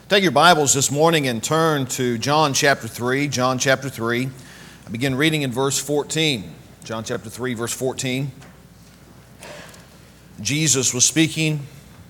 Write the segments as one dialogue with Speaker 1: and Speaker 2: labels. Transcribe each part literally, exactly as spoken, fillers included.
Speaker 1: Take your Bibles this morning and turn to John chapter three. John chapter three. I begin reading in verse fourteen. John chapter three, verse fourteen. Jesus was speaking.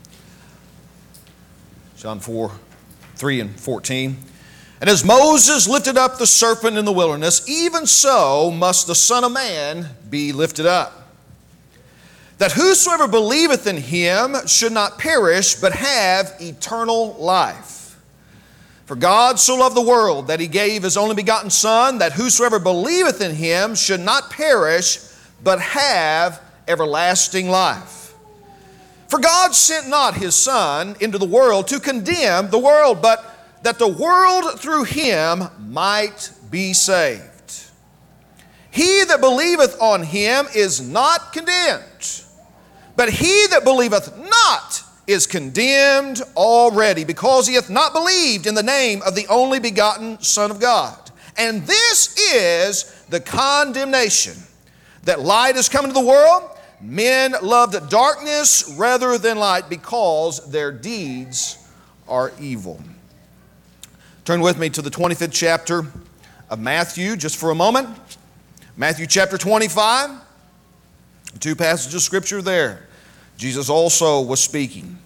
Speaker 1: John four, three and fourteen. And as Moses lifted up the serpent in the wilderness, even so must the Son of Man be lifted up, that whosoever believeth in him should not perish, but have eternal life. For God so loved the world that he gave his only begotten Son, that whosoever believeth in him should not perish, but have everlasting life. For God sent not his Son into the world to condemn the world, but that the world through him might be saved. He that believeth on him is not condemned, but he that believeth not is condemned already, because he hath not believed in the name of the only begotten Son of God. And this is the condemnation, that light is come into the world. Men loved darkness rather than light, because their deeds are evil. Turn with me to the twenty-fifth chapter of Matthew just for a moment. Matthew chapter twenty-five. Two passages of Scripture there. Jesus also was speaking.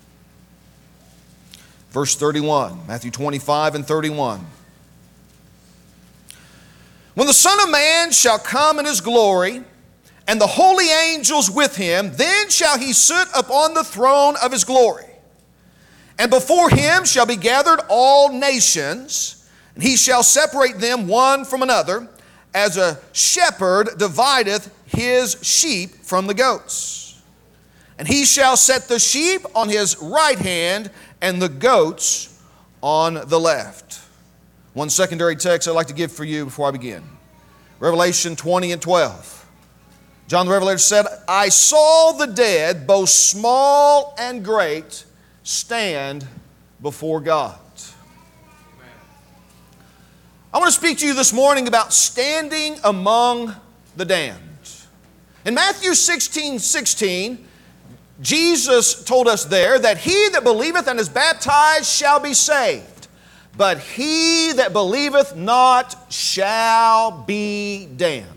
Speaker 1: Verse thirty-one, Matthew twenty-five and thirty-one. When the Son of Man shall come in his glory, and the holy angels with him, then shall he sit upon the throne of his glory. And before him shall be gathered all nations, and he shall separate them one from another, as a shepherd divideth his sheep from the goats. And he shall set the sheep on his right hand, and the goats on the left. One secondary text I'd like to give for you before I begin. Revelation twenty and twelve. John the Revelator said, I saw the dead, both small and great, stand before God. I want to speak to you this morning about standing among the damned. In Matthew sixteen, sixteen, Jesus told us there that he that believeth and is baptized shall be saved, but he that believeth not shall be damned.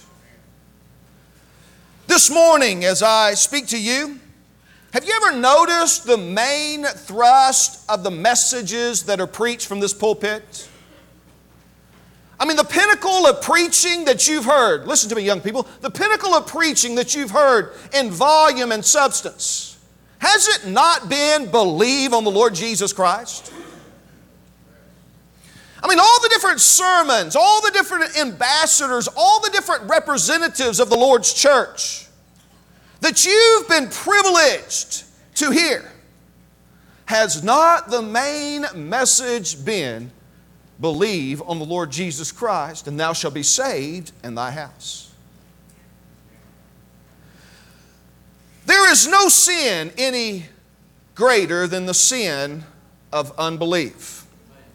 Speaker 1: This morning, as I speak to you, have you ever noticed the main thrust of the messages that are preached from this pulpit? I mean, the pinnacle of preaching that you've heard, listen to me, young people, the pinnacle of preaching that you've heard in volume and substance, has it not been believe on the Lord Jesus Christ? I mean, all the different sermons, all the different ambassadors, all the different representatives of the Lord's church that you've been privileged to hear, has not the main message been believe on the Lord Jesus Christ, and thou shalt be saved in thy house? There is no sin any greater than the sin of unbelief.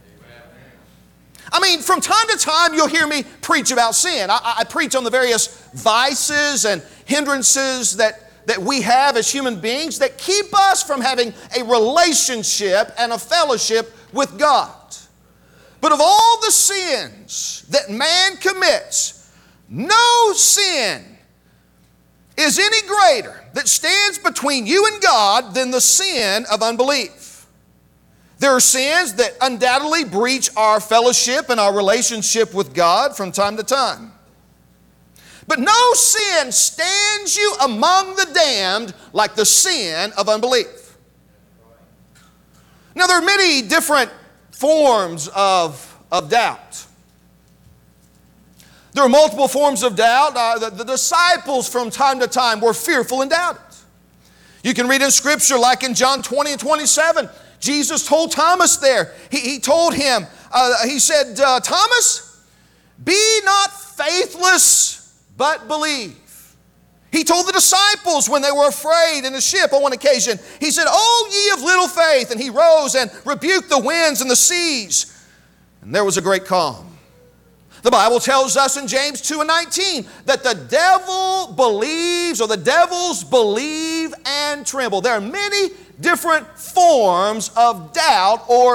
Speaker 1: I mean, from time to time you'll hear me preach about sin. I, I preach on the various vices and hindrances that, that we have as human beings that keep us from having a relationship and a fellowship with God. But of all the sins that man commits, no sin is any greater that stands between you and God than the sin of unbelief. There are sins that undoubtedly breach our fellowship and our relationship with God from time to time. But no sin stands you among the damned like the sin of unbelief. Now, there are many different forms of, of doubt. There are multiple forms of doubt. Uh, the, the disciples from time to time were fearful and doubted. You can read in Scripture, like in John twenty and twenty-seven, Jesus told Thomas there, he, he told him, uh, he said, uh, Thomas, be not faithless, but believe. He told the disciples when they were afraid in the ship on one occasion, he said, O ye of little faith, and he rose and rebuked the winds and the seas, and there was a great calm. The Bible tells us in James two and nineteen that the devil believes, or the devils believe and tremble. There are many different forms of doubt or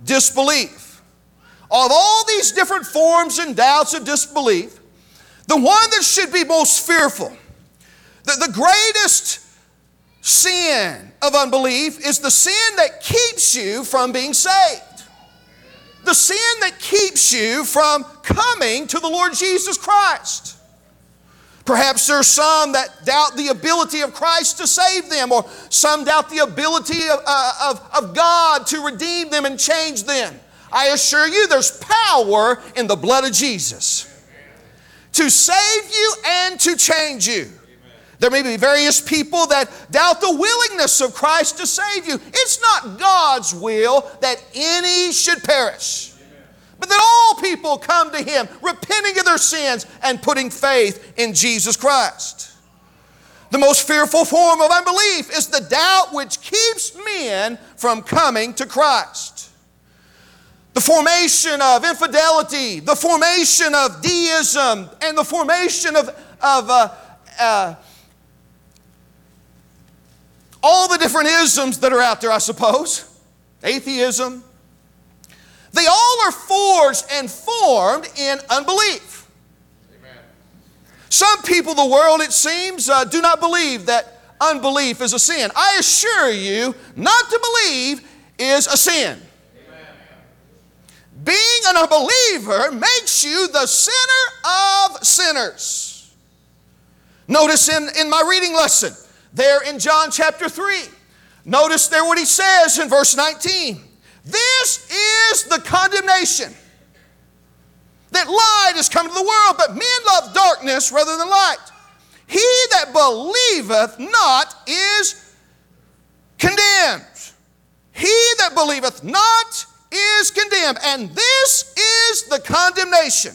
Speaker 1: disbelief. Of all these different forms and doubts of disbelief, the one that should be most fearful, the, the greatest sin of unbelief is the sin that keeps you from being saved. The sin that keeps you from coming to the Lord Jesus Christ. Perhaps there's some that doubt the ability of Christ to save them, or some doubt the ability of, uh, of, of God to redeem them and change them. I assure you there's power in the blood of Jesus to save you and to change you. There may be various people that doubt the willingness of Christ to save you. It's not God's will that any should perish, but that all people come to Him, repenting of their sins and putting faith in Jesus Christ. The most fearful form of unbelief is the doubt which keeps men from coming to Christ. The formation of infidelity, the formation of deism, and the formation of, of uh, uh, all the different isms that are out there, I suppose, atheism, they all are forged and formed in unbelief. Amen. Some people, the world, it seems, uh, do not believe that unbelief is a sin. I assure you, not to believe is a sin. Amen. Being an unbeliever makes you the sinner of sinners. Notice in, in my reading lesson, there in John chapter three, notice there what he says in verse nineteen. This is the condemnation, that light is come to the world, but men love darkness rather than light. He that believeth not is condemned. He that believeth not is condemned. And this is the condemnation.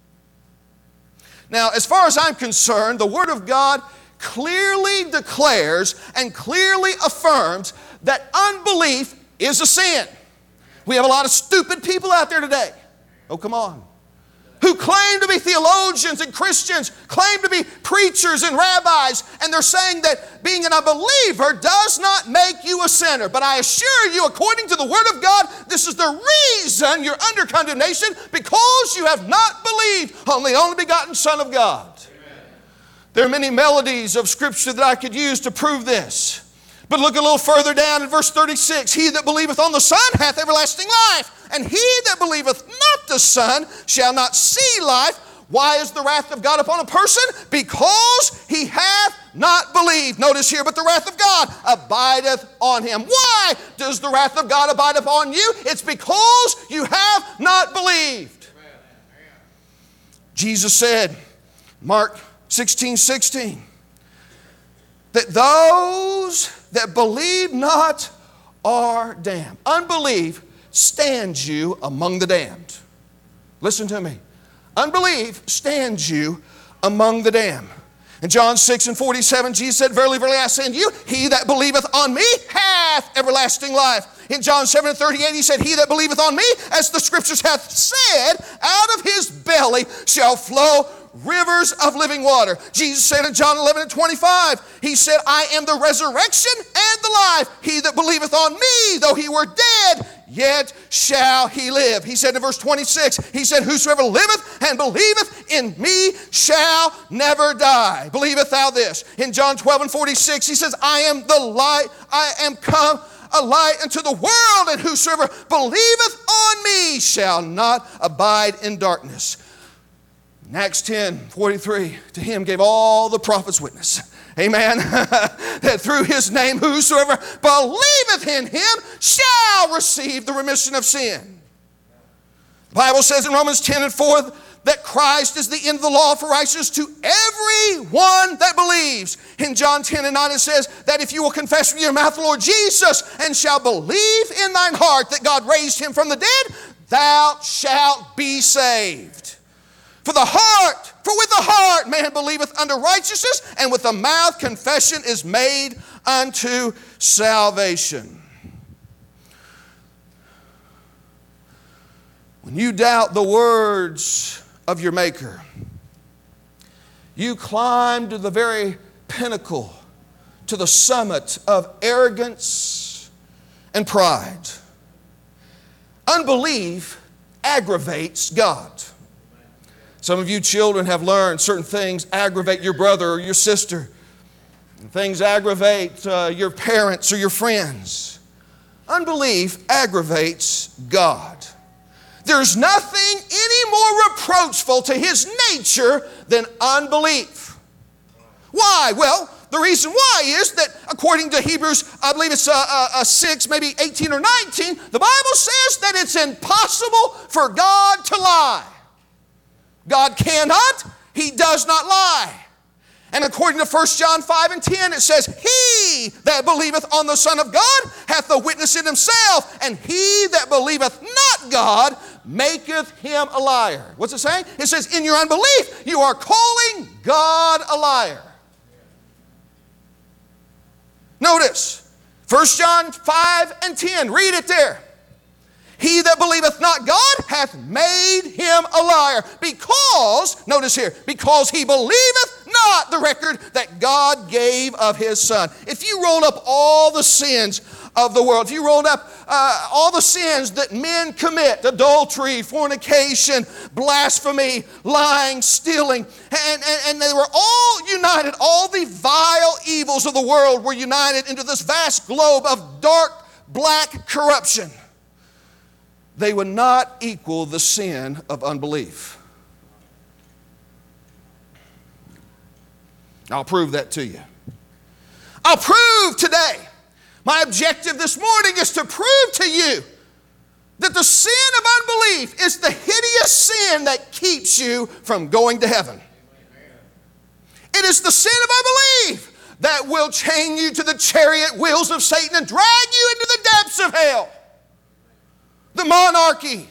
Speaker 1: Now, as far as I'm concerned, the Word of God clearly declares and clearly affirms that unbelief is a sin. We have a lot of stupid people out there today. Oh, come on. Who claim to be theologians and Christians, claim to be preachers and rabbis, and they're saying that being an unbeliever does not make you a sinner. But I assure you, according to the Word of God, this is the reason you're under condemnation, because you have not believed on the only begotten Son of God. There are many melodies of Scripture that I could use to prove this. But look a little further down in verse thirty-six. He that believeth on the Son hath everlasting life, and he that believeth not the Son shall not see life. Why is the wrath of God upon a person? Because he hath not believed. Notice here, but the wrath of God abideth on him. Why does the wrath of God abide upon you? It's because you have not believed. Jesus said, Mark sixteen sixteen, that those that believe not are damned. Unbelief stands you among the damned. Listen to me. Unbelief stands you among the damned. In John six and forty-seven, Jesus said, Verily, verily, I say unto you, he that believeth on me hath everlasting life. In John seven and thirty-eight, he said, He that believeth on me, as the Scriptures hath said, out of his belly shall flow rivers of living water. Jesus said in John eleven and twenty-five, He said, I am the resurrection and the life. He that believeth on me, though he were dead, yet shall he live. He said in verse twenty-six, He said, Whosoever liveth and believeth in me shall never die. Believeth thou this? In John twelve and forty-six, He says, I am the light, I am come a light unto the world, and whosoever believeth on me shall not abide in darkness. In Acts ten forty-three, to him gave all the prophets witness. Amen. That through his name whosoever believeth in him shall receive the remission of sin. The Bible says in Romans ten and four that Christ is the end of the law for righteousness to everyone that believes. In John ten and nine it says that if you will confess with your mouth the Lord Jesus and shall believe in thine heart that God raised him from the dead, thou shalt be saved. For the heart, for with the heart man believeth unto righteousness, and with the mouth confession is made unto salvation. When you doubt the words of your Maker, you climb to the very pinnacle, to the summit of arrogance and pride. Unbelief aggravates God. Some of you children have learned certain things aggravate your brother or your sister. Things aggravate uh, your parents or your friends. Unbelief aggravates God. There's nothing any more reproachful to His nature than unbelief. Why? Well, the reason why is that according to Hebrews, I believe it's uh, uh, uh, six, maybe eighteen or nineteen, the Bible says that it's impossible for God to lie. God cannot, He does not lie. And according to First John five and ten, it says, He that believeth on the Son of God hath the witness in himself, and he that believeth not God maketh him a liar. What's it saying? It says, in your unbelief, you are calling God a liar. Notice, First John five and ten, read it there. He that believeth not God hath made him a liar, because, notice here, because he believeth not the record that God gave of His Son. If you rolled up all the sins of the world, if you rolled up uh, all the sins that men commit, adultery, fornication, blasphemy, lying, stealing, and, and, and they were all united, all the vile evils of the world were united into this vast globe of dark, black corruption, they would not equal the sin of unbelief. I'll prove that to you. I'll prove today. My objective this morning is to prove to you that the sin of unbelief is the hideous sin that keeps you from going to heaven. It is the sin of unbelief that will chain you to the chariot wheels of Satan and drag you into the depths of hell. The monarchy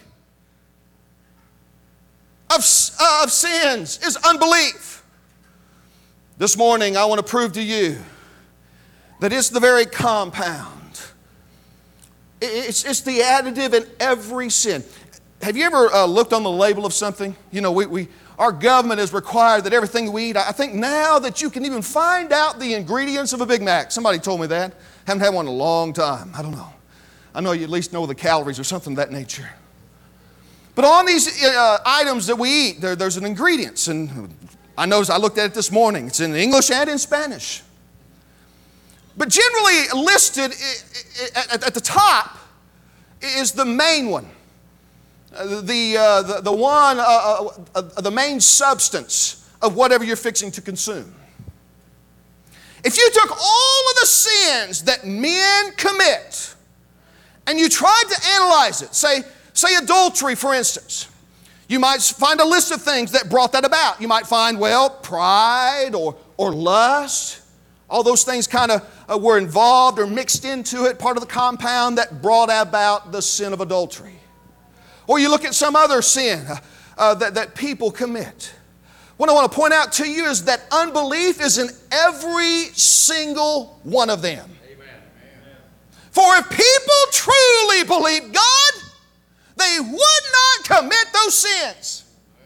Speaker 1: of, uh, of sins is unbelief. This morning I want to prove to you that it's the very compound. It's, it's the additive in every sin. Have you ever uh, looked on the label of something? You know, we, we our government has required that everything we eat, I think now that you can even find out the ingredients of a Big Mac. Somebody told me that. Haven't had one in a long time. I don't know. I know you at least know the calories or something of that nature. But on these uh, items that we eat, there, there's an ingredients. And I noticed, I looked at it this morning. It's in English and in Spanish. But generally listed at the top is the main one. The, uh, the, the one, uh, uh, the main substance of whatever you're fixing to consume. If you took all of the sins that men commit and you tried to analyze it, say, say adultery, for instance, you might find a list of things that brought that about. You might find, well, pride or, or lust. All those things kind of uh, were involved or mixed into it, part of the compound that brought about the sin of adultery. Or you look at some other sin uh, uh, that, that people commit. What I want to point out to you is that unbelief is in every single one of them. For if people truly believed God, they would not commit those sins.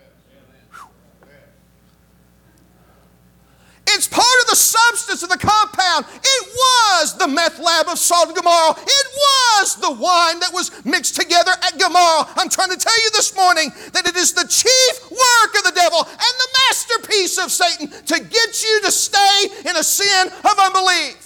Speaker 1: It's part of the substance of the compound. It was the meth lab of Sodom and Gomorrah. It was the wine that was mixed together at Gomorrah. I'm trying to tell you this morning that it is the chief work of the devil and the masterpiece of Satan to get you to stay in a sin of unbelief.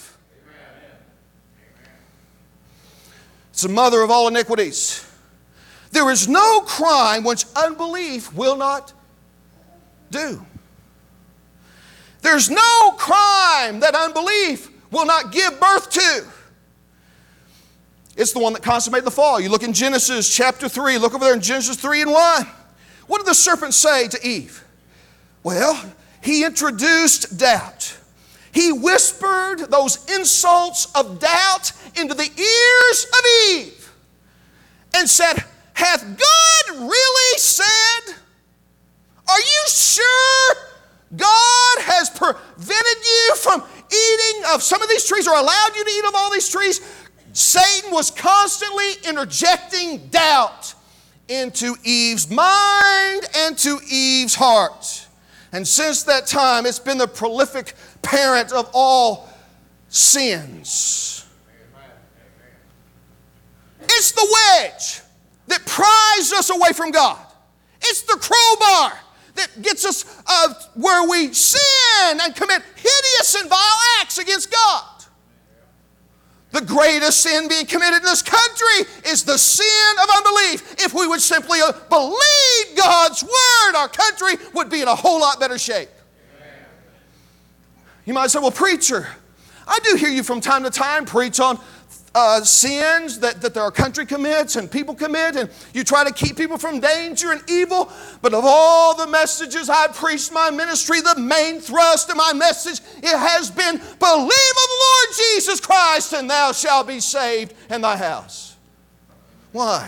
Speaker 1: It's the mother of all iniquities. There is no crime which unbelief will not do. There's no crime that unbelief will not give birth to. It's the one that consummated the fall. You look in Genesis chapter three. Look over there in Genesis three and one. What did the serpent say to Eve? Well, he introduced doubt. He whispered those insults of doubt into the ears of Eve and said, hath God really said? Are you sure God has prevented you from eating of some of these trees or allowed you to eat of all these trees? Satan was constantly interjecting doubt into Eve's mind and to Eve's heart. And since that time, it's been the prolific parent of all sins. It's the wedge that pries us away from God. It's the crowbar that gets us uh, where we sin and commit hideous and vile acts against God. The greatest sin being committed in this country is the sin of unbelief. If we would simply believe God's word, our country would be in a whole lot better shape. You might say, well, preacher, I do hear you from time to time preach on uh, sins that, that our country commits and people commit, and you try to keep people from danger and evil. But of all the messages I've preached in my ministry, the main thrust of my message, it has been, believe on the Lord Jesus Christ, and thou shalt be saved in thy house. Why?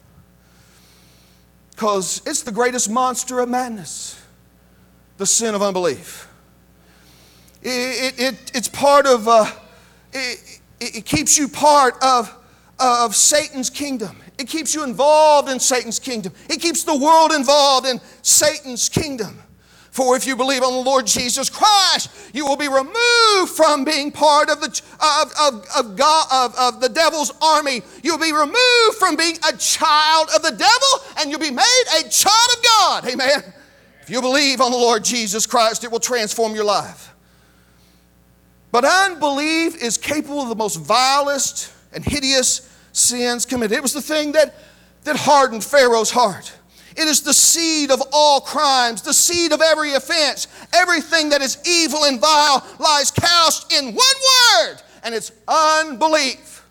Speaker 1: Because it's the greatest monster of madness, the sin of unbelief. It, it, it, it's part of, uh, it, it keeps you part of, of Satan's kingdom. It keeps you involved in Satan's kingdom. It keeps the world involved in Satan's kingdom. For if you believe on the Lord Jesus Christ, you will be removed from being part of the, of, of, of, God, of, of the devil's army. You'll be removed from being a child of the devil, and you'll be made a child of God. Amen. If you believe on the Lord Jesus Christ, it will transform your life. But unbelief is capable of the most vilest and hideous sins committed. It was the thing that, that hardened Pharaoh's heart. It is the seed of all crimes, the seed of every offense. Everything that is evil and vile lies couched in one word, and it's unbelief.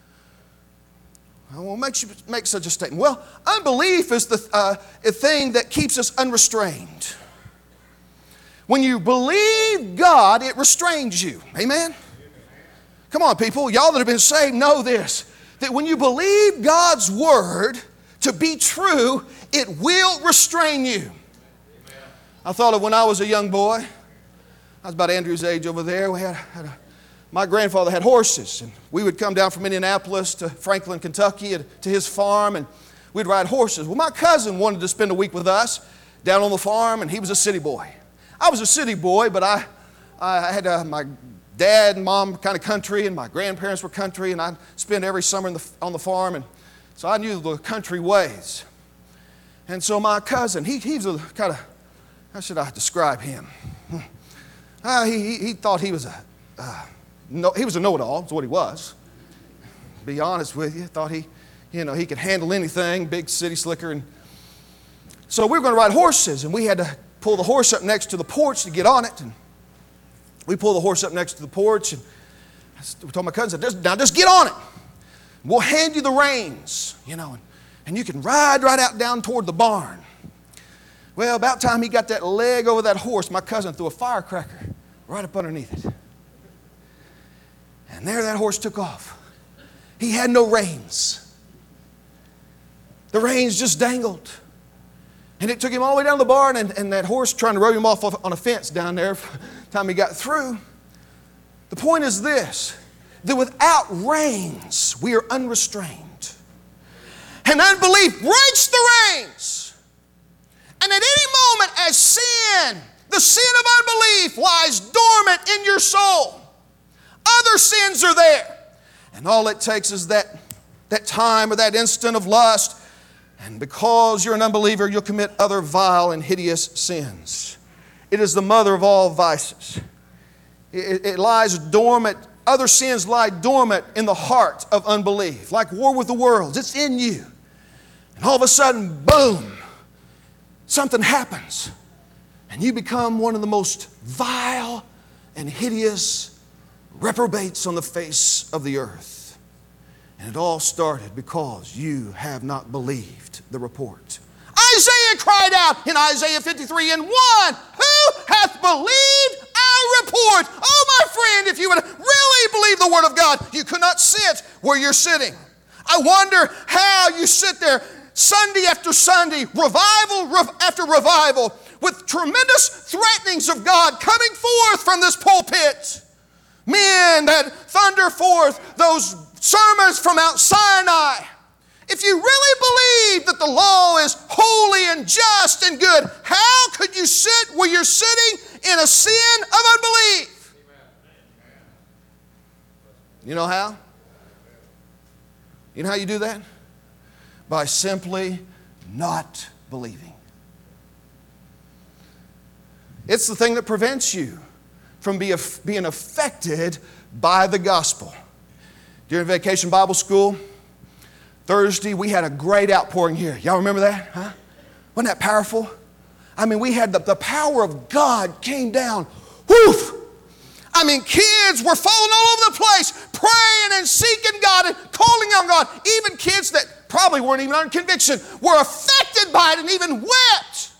Speaker 1: What makes you make such a statement? Well, unbelief is the uh, a thing that keeps us unrestrained. When you believe God, it restrains you. Amen? Come on, people. Y'all that have been saved know this. That when you believe God's word to be true, it will restrain you. I thought of when I was a young boy. I was about Andrew's age over there. We had, had a, my grandfather had horses. And we would come down from Indianapolis to Franklin, Kentucky, to his farm, and we'd ride horses. Well, my cousin wanted to spend a week with us down on the farm, and he was a city boy. I was a city boy, but I, I had uh, my dad and mom kind of country, and my grandparents were country, and I'd spend every summer in the, on the farm, and so I knew the country ways. And so my cousin, he, he's a kind of, how should I describe him? Uh, he, he, he thought he was a, uh, no, he was a know-it-all, is what he was. To be honest with you, thought he, you know, he could handle anything, big city slicker. And so we were going to ride horses, and we had to pull the horse up next to the porch to get on it. And we pull the horse up next to the porch, and we told my cousin, now just get on it. We'll hand you the reins, you know, and, and you can ride right out down toward the barn. Well, about time he got that leg over that horse, my cousin threw a firecracker right up underneath it. And there that horse took off. He had no reins. The reins just dangled. And it took him all the way down to the barn, and, and that horse trying to rub him off on a fence down there by the time he got through. The point is this, that without reins, we are unrestrained. And unbelief breaks the reins. And at any moment as sin, the sin of unbelief lies dormant in your soul. Other sins are there. And all it takes is that, that time or that instant of lust. And because you're an unbeliever, you'll commit other vile and hideous sins. It is the mother of all vices. It, it lies dormant. Other sins lie dormant in the heart of unbelief. Like war with the worlds. It's in you. And all of a sudden, boom, something happens. And you become one of the most vile and hideous reprobates on the face of the earth. And it all started because you have not believed the report. Isaiah cried out in Isaiah fifty-three and one, who hath believed our report? Oh, my friend, if you would really believe the word of God, you could not sit where you're sitting. I wonder how you sit there Sunday after Sunday, revival after revival, with tremendous threatenings of God coming forth from this pulpit. Men that thunder forth those sermons from Mount Sinai. If you really believe that the law is holy and just and good, how could you sit where you're sitting in a sin of unbelief? You know how? You know how you do that? by simply not believing. It's the thing that prevents you from be, being affected by the gospel. During Vacation Bible School, Thursday, we had a great outpouring here. Y'all remember that? Huh? Wasn't that powerful? I mean, we had the, the power of God came down. Woof! I mean, kids were falling all over the place, praying and seeking God and calling on God. Even kids that probably weren't even under conviction were affected by it and even wept.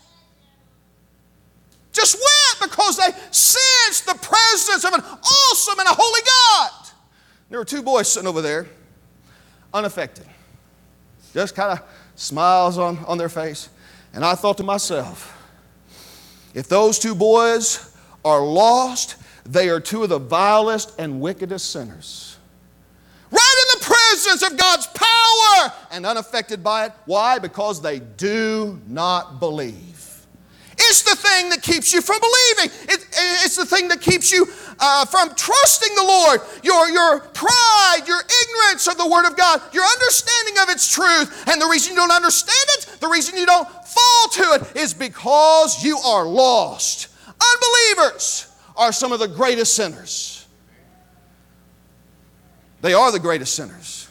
Speaker 1: Just wept because they sensed the presence of an awesome and a holy God. There were two boys sitting over there, unaffected. Just kind of smiles on, on their face. And I thought to myself, if those two boys are lost, they are two of the vilest and wickedest sinners. Right in the presence of God's power and unaffected by it. Why? Because they do not believe. It's the thing that keeps you from believing. It, it's the thing that keeps you uh, from trusting the Lord. Your, your pride, your ignorance of the Word of God, your understanding of its truth. And the reason you don't understand it, the reason you don't fall to it is because you are lost. Unbelievers are some of the greatest sinners. They are the greatest sinners.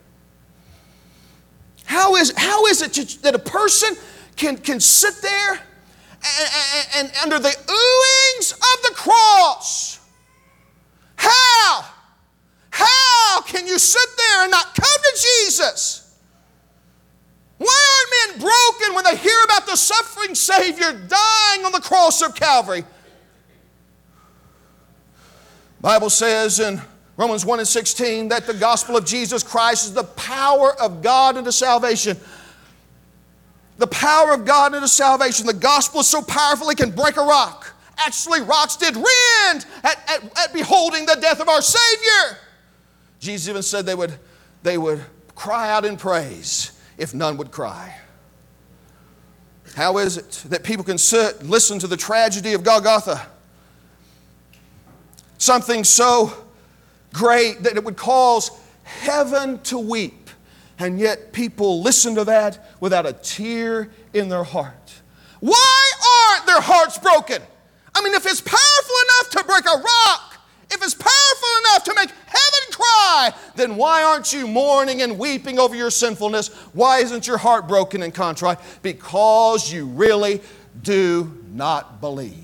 Speaker 1: How is, how is it that a person can, can sit there and, and, and under the oohings of the cross? How? How can you sit there and not come to Jesus? Why aren't men broken when they hear about the suffering Savior dying on the cross of Calvary? The Bible says in Romans one and sixteen that the gospel of Jesus Christ is the power of God unto salvation. The power of God unto salvation. The gospel is so powerful it can break a rock. Actually, rocks did rend at, at, at beholding the death of our Savior. Jesus even said they would, they would cry out in praise if none would cry. How is it that people can sit, listen to the tragedy of Golgotha? Something so great that it would cause heaven to weep. And yet people listen to that without a tear in their heart. Why aren't their hearts broken? I mean, if it's powerful enough to break a rock, if it's powerful enough to make heaven cry, then why aren't you mourning and weeping over your sinfulness? Why isn't your heart broken and contrite? Because you really do not believe.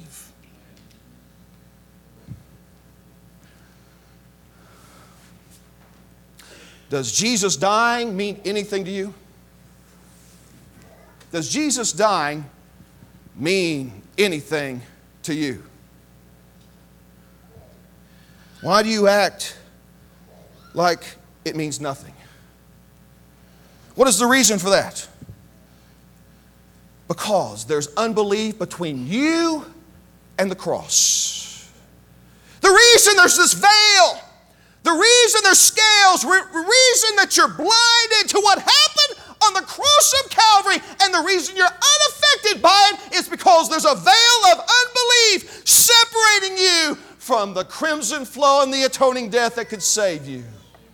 Speaker 1: Does Jesus dying mean anything to you? Does Jesus dying mean anything to you? Why do you act like it means nothing? What is the reason for that? Because there's unbelief between you and the cross. The reason there's this veil, the reason there's scales, the reason that you're blinded to what happened on the cross of Calvary, and the reason you're unaffected by it is because there's a veil of unbelief separating you from the crimson flow and the atoning death that could save you.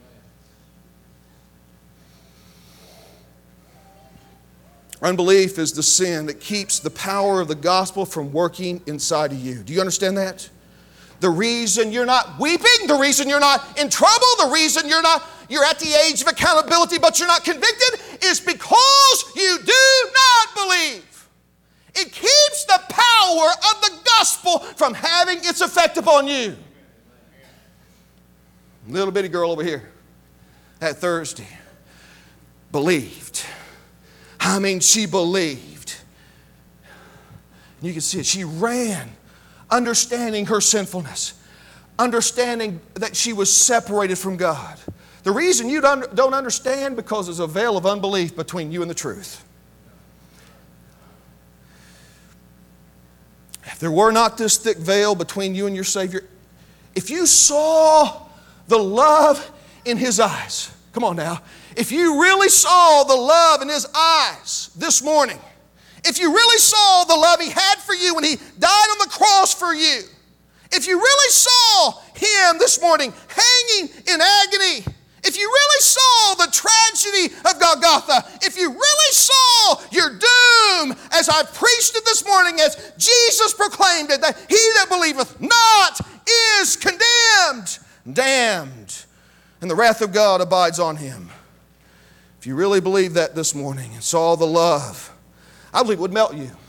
Speaker 1: Unbelief is the sin that keeps the power of the gospel from working inside of you. Do you understand that? The reason you're not weeping, the reason you're not in trouble, the reason you're not you're at the age of accountability but you're not convicted is because you do not believe. It keeps the power of the gospel from having its effect upon you. Little bitty girl over here that Thursday believed. I mean, she believed. You can see it. She ran, understanding her sinfulness, understanding that she was separated from God. The reason you don't don't understand because there's a veil of unbelief between you and the truth. If there were not this thick veil between you and your Savior, if you saw the love in His eyes, come on now, if you really saw the love in His eyes this morning, if you really saw the love He had for you when He died on the cross for you, if you really saw Him this morning hanging in agony, if you really saw the tragedy of Golgotha, if you really saw your doom, as I preached it this morning, as Jesus proclaimed it, that he that believeth not is condemned, damned, and the wrath of God abides on him. If you really believe that this morning and saw the love, I believe it would melt you.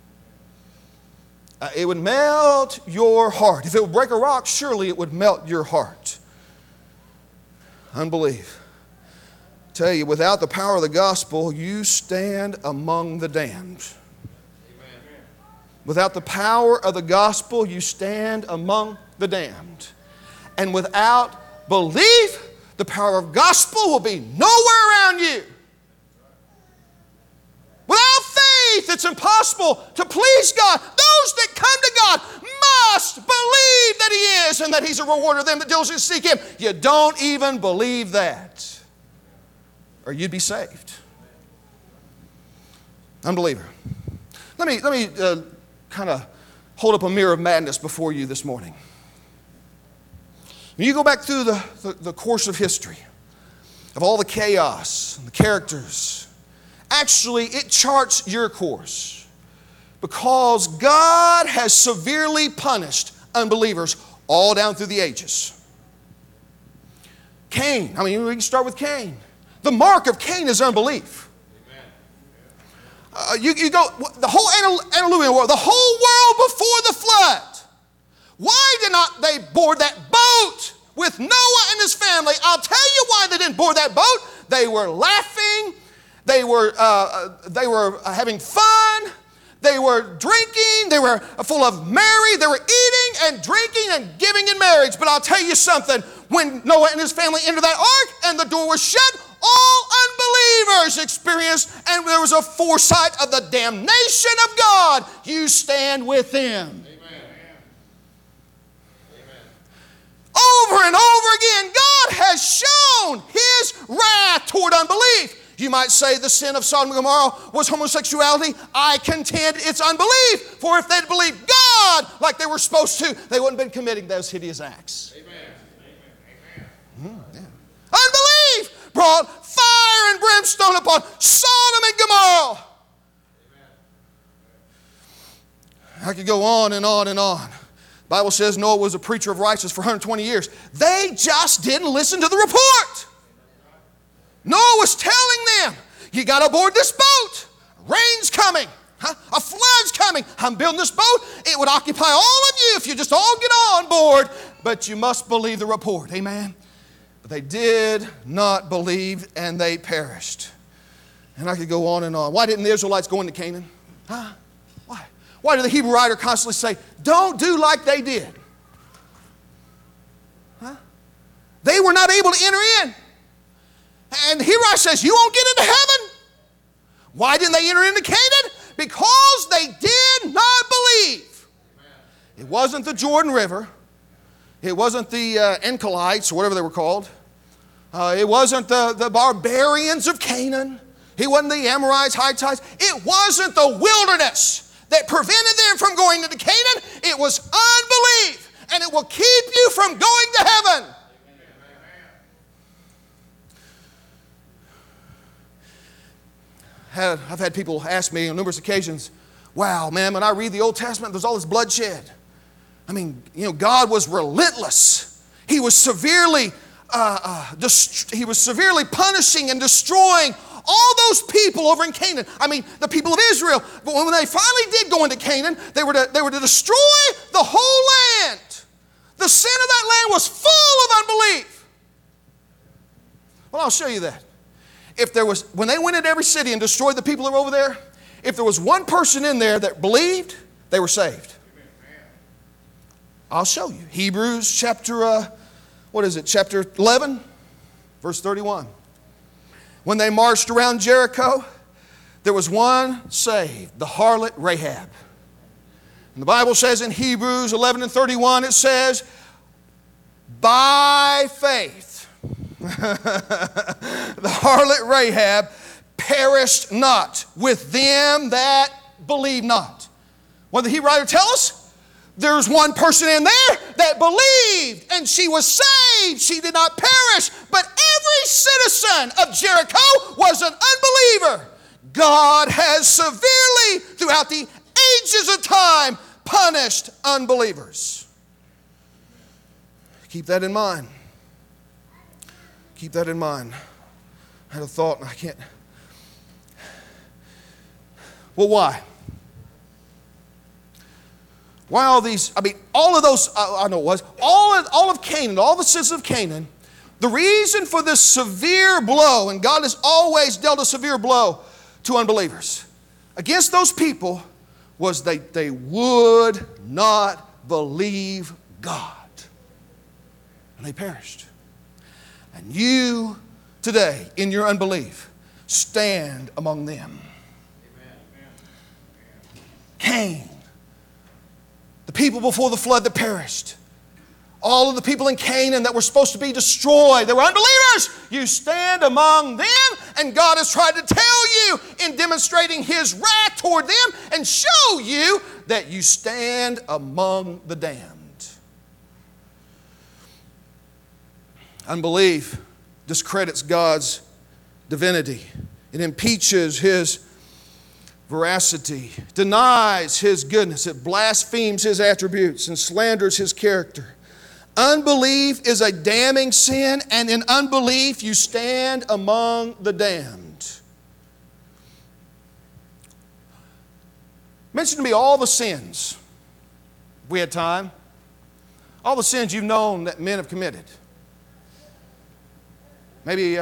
Speaker 1: Uh, it would melt your heart. If it would break a rock, surely it would melt your heart. Unbelief. I tell you, without the power of the gospel, you stand among the damned. Amen. Without the power of the gospel, you stand among the damned. And without belief, the power of gospel will be nowhere around you. Without faith, it's impossible to please God. Those that come to God must believe that he is and that he's a rewarder of them that diligently seek him. You don't even believe that, or you'd be saved. Unbeliever. Let me, let me uh, kind of hold up a mirror of madness before you this morning. When you go back through the, the, the course of history, of all the chaos and the characters, actually, it charts your course, because God has severely punished unbelievers all down through the ages. Cain, I mean, we can start with Cain. The mark of Cain is unbelief. Uh, you, you go, the whole antediluvian world, the whole world before the flood. Why did not they board that boat with Noah and his family? I'll tell you why they didn't board that boat. They were laughing. They were, uh, they were having fun. They were drinking. They were full of merry. They were eating and drinking and giving in marriage. But I'll tell you something. When Noah and his family entered that ark and the door was shut, all unbelievers experienced, and there was a foresight of the damnation of God. You stand with him. Amen. Over and over again, God has shown his wrath toward unbelief. You might say the sin of Sodom and Gomorrah was homosexuality. I contend it's unbelief. For if they'd believed God like they were supposed to, they wouldn't have been committing those hideous acts. Amen. Mm, yeah. Unbelief brought fire and brimstone upon Sodom and Gomorrah. I could go on and on and on. The Bible says Noah was a preacher of righteousness for one hundred twenty years. They just didn't listen to the report. Noah was telling them, you got to board this boat. Rain's coming. Huh? A flood's coming. I'm building this boat. It would occupy all of you if you just all get on board. But you must believe the report. Amen. But they did not believe, and they perished. And I could go on and on. Why didn't the Israelites go into Canaan? Huh? Why? Why did the Hebrew writer constantly say, don't do like they did? Huh? They were not able to enter in. And here I says, you won't get into heaven. Why didn't they enter into Canaan? Because they did not believe. It wasn't the Jordan River. It wasn't the uh, Enchelites, or whatever they were called. Uh, it wasn't the, the barbarians of Canaan. It wasn't the Amorites, Hittites. It wasn't the wilderness that prevented them from going into Canaan. It was unbelief. And it will keep you from going to heaven. I've had people ask me on numerous occasions, wow, man, when I read the Old Testament, there's all this bloodshed. I mean, you know, God was relentless. He was severely, uh, uh, dest- he was severely punishing and destroying all those people over in Canaan. I mean, the people of Israel. But when they finally did go into Canaan, they were to, they were to destroy the whole land. The sin of that land was full of unbelief. Well, I'll show you that. If there was, when they went into every city and destroyed the people that were over there, if there was one person in there that believed, they were saved. I'll show you. Hebrews chapter, uh, what is it, chapter eleven, verse thirty-one. When they marched around Jericho, there was one saved, the harlot Rahab. And the Bible says in Hebrews eleven and thirty-one, it says, by faith, the harlot Rahab perished not with them that believe not. What did the Hebrew writer tell us? there's one person in there that believed and she was saved. She did not perish. But every citizen of Jericho was an unbeliever. God has severely, throughout the ages of time, punished unbelievers. Keep that in mind. Keep that in mind. I had a thought and I can't. Well, why? Why all these, I mean, all of those, I, I know it was, all of, all of Canaan, all the citizens of Canaan, the reason for this severe blow, and God has always dealt a severe blow to unbelievers against those people, was they, they would not believe God. And they perished. And you today, in your unbelief, stand among them. Cain, the people before the flood that perished, all of the people in Canaan that were supposed to be destroyed, they were unbelievers. You stand among them, and God has tried to tell you in demonstrating His wrath toward them and show you that you stand among the damned. Unbelief discredits God's divinity. It impeaches His veracity, denies His goodness. It blasphemes His attributes and slanders His character. Unbelief is a damning sin, and in unbelief you stand among the damned. Mention to me all the sins, if we had time, all the sins you've known that men have committed. Maybe uh,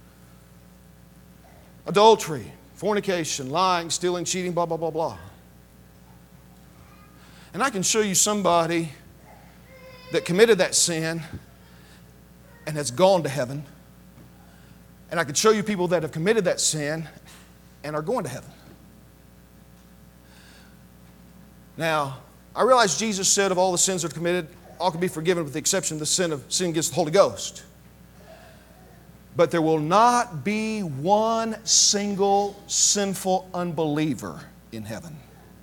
Speaker 1: adultery, fornication, lying, stealing, cheating, blah, blah, blah, blah. And I can show you somebody that committed that sin and has gone to heaven. And I can show you people that have committed that sin and are going to heaven. Now, I realize Jesus said of all the sins that are committed, all can be forgiven with the exception of the sin of sin against the Holy Ghost. But there will not be one single sinful unbeliever in heaven.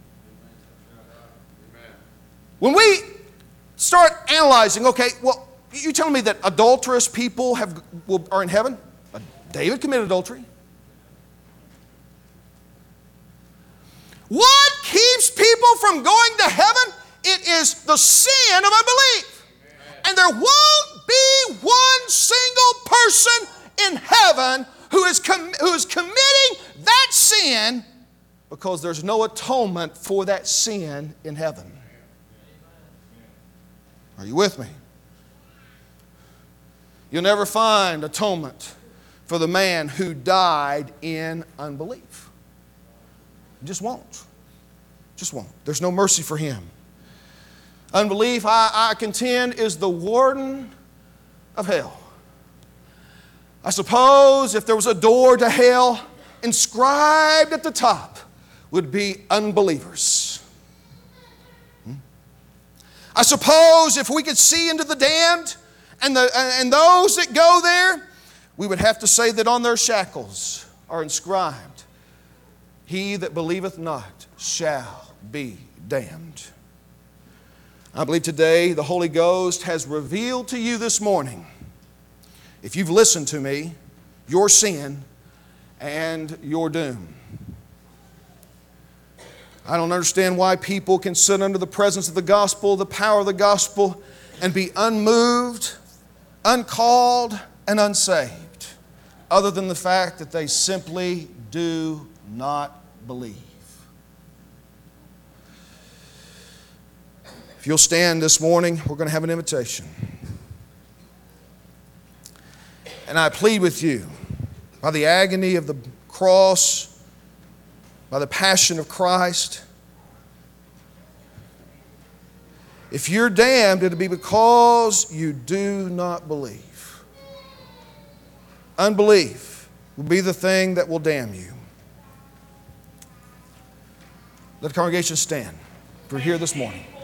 Speaker 1: When we start analyzing, okay, well, you're telling me that adulterous people have, will, are in heaven? David committed adultery. What keeps people from going to heaven? It is the sin of unbelief. And there won't be one single person in heaven who is, com- who is committing that sin, because there's no atonement for that sin in heaven. Are you with me? You'll never find atonement for the man who died in unbelief. You just won't. Just won't. There's no mercy for him. Unbelief, I, I contend, is the warden of hell. I suppose if there was a door to hell, inscribed at the top would be unbelievers. Hmm? I suppose if we could see into the damned and, the, and those that go there, we would have to say that on their shackles are inscribed, "He that believeth not shall be damned." I believe today the Holy Ghost has revealed to you this morning, if you've listened to me, your sin and your doom. I don't understand why people can sit under the presence of the gospel, the power of the gospel, and be unmoved, uncalled, and unsaved, other than the fact that they simply do not believe. If you'll stand this morning, we're going to have an invitation. And I plead with you, by the agony of the cross, by the passion of Christ, if you're damned, it'll be because you do not believe. Unbelief will be the thing that will damn you. Let the congregation stand. We're here this morning.